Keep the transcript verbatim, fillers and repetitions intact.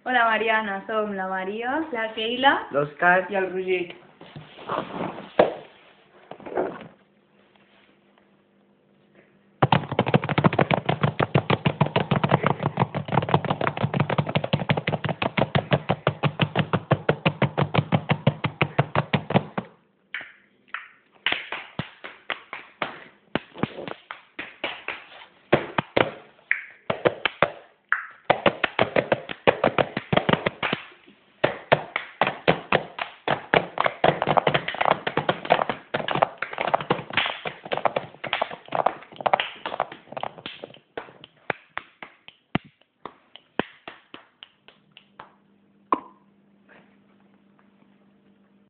Hola Mariana, som la Maria, la Keila, l'Òscar i el Roger.